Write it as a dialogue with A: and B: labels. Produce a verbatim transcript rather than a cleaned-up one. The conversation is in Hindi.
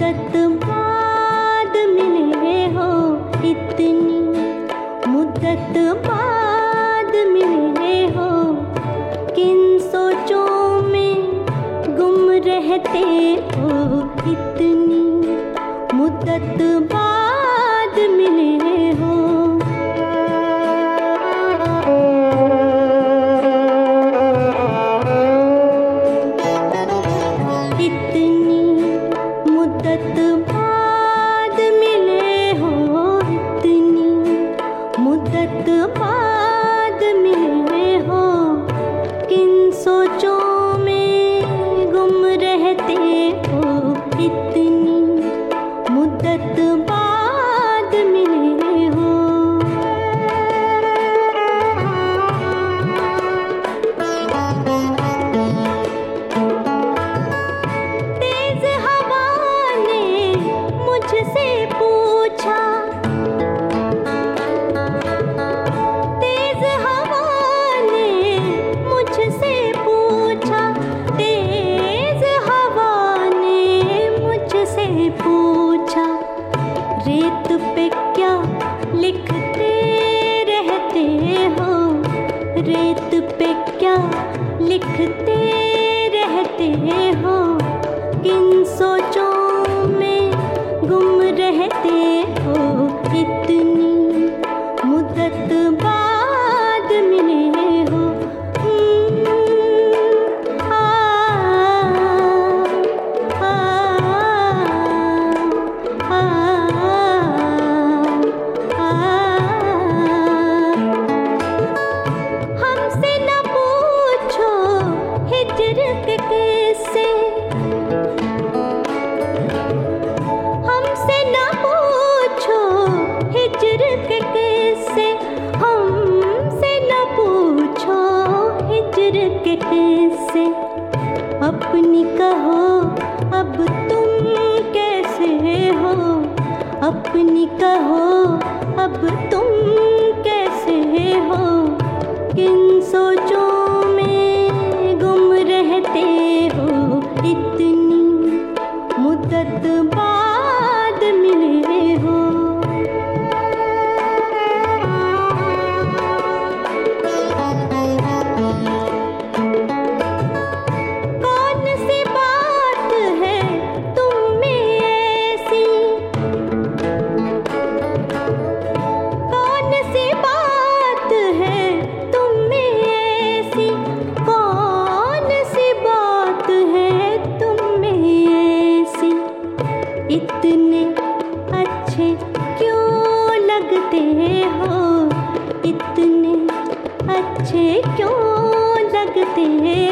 A: मुद्दत बाद मिले हो, इतनी मुद्दत बाद मिले हो, किन सोचों में गुम रहते हो, इतनी मुद्दत बाद मिले हो। इतनी मुद्दत बाद मिले हो, इतनी मुद्दत बाद मिले हो, किन सोचों में गुम रहते हो, इतनी मुद्दत बाद मिले हो। तेज हवा ने मुझसे पूछा, तेज हवा ने मुझसे पूछा, तेज हवा ने मुझसे पूछा, रेत पे क्या लिखते रहते हो, रेत पे क्या लिखते रहते हो, किन सोचों में गुम रहते हो, इतनी मुद्दत बाद मिले हो। आ, आ, आ, आ, हमसे न पूछो हिजर के किस्से, हमसे न पूछो हिजर के किस्से, हमसे न पूछो हिजर के किस्से, अपनी कहो अब तुम कैसे हो, अपनी कहो अब तुम कैसे हो, किन सोचों में गुम रहते हो, इतनी मुद्दत बाद मिले हो। कौन सी बात है तुम में ऐसी, कौन सी बात है तुम में ऐसी, कौन सी बात है तुम में ऐसी, इतने अच्छे क्यों लगते हो, इतने अच्छे क्यों लगते